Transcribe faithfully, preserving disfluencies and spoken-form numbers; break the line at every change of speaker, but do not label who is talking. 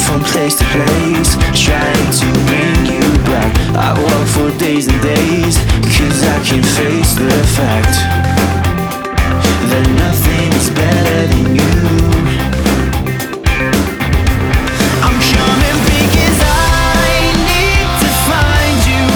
from place to place, trying to bring you back. I walk for days and days, cause I can't face the fact